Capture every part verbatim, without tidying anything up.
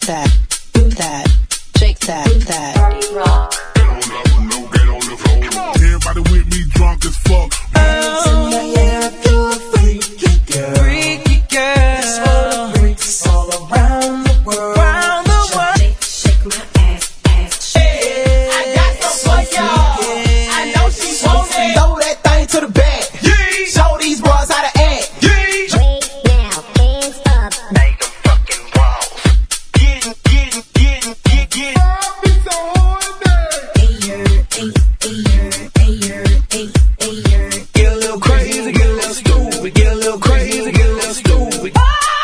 that, do that, shake that, that. Party rock. Get on up, no, get on the floor. Come on. Everybody with me, drunk as fuck. Hands in the air if you're a freaky girl. Freaky girl. It's for the freaks all around the world. Around the world. Shake, shake my ass, ass. Hey, I got some for y'all. I know she wants it. Throw that thing to the back. Yeah. Show these boys how to act. Yeah. Wait now, hands up. Make them fucking walk. Getting, getting, getting, get, get. It's so hard. Ayer, ay, ayer, ayer, ay, ayer. Get a little crazy, get a little stupid. Get a little crazy, get a little stupid.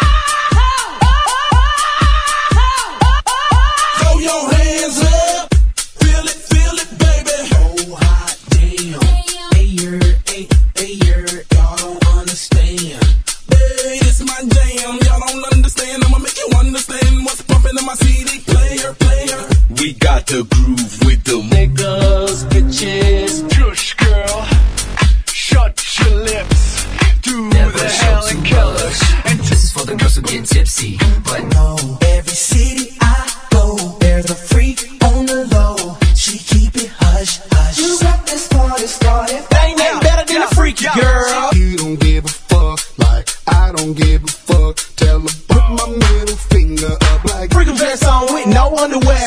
Throw your hands up. Feel it, feel it, baby. Oh, hot damn. Ayer, ay, ayer. Y'all don't understand. Hey, this my jam. Y'all don't understand. I'ma make you understand what's pumping in my C D player, player. We got the groove with the Niggas, bitches. Shush, girl. Shut your lips. Do the hell and colors. And This is for the girls who get tipsy, but No, every city I go, there's a freak on the low. She keep it hush, hush. You got this party started. They ain't nothing better than a freaky girl. you don't give a fuck like I don't give a fuck. Tell her put my middle finger up like Freakin' dress on with no underwear.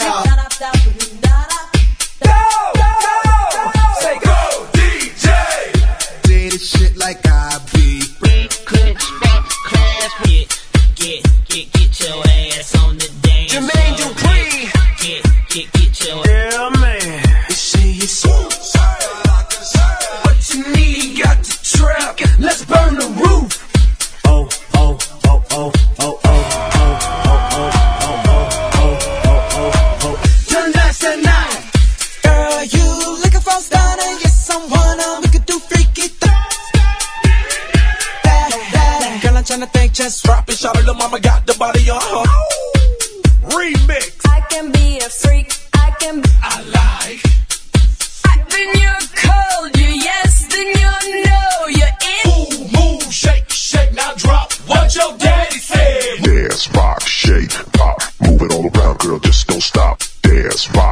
Say go, D J. Did this shit like I be. Get, get, get your ass on the dance floor. Jermaine Dupri. Get, get, get your Yeah, man. You see, you see. What you need, got the trap. Let's burn the roof. Oh, oh, oh, oh, oh, oh, oh, oh, oh, oh, oh. Tonight's the night. Girl, you looking for a stunner? Yes, someone we could do freaky things. That, that. Girl, I'm tryna think, just drop it. Shout out, little mama got the body on her. Remix. I can be a freak. I can. I like. Then you're cold. You yes. Then you know you're in. Move, move, shake, shake, now drop what your daddy said. Dance, rock, shake, pop, move it all around, girl, just don't stop. Dance, rock.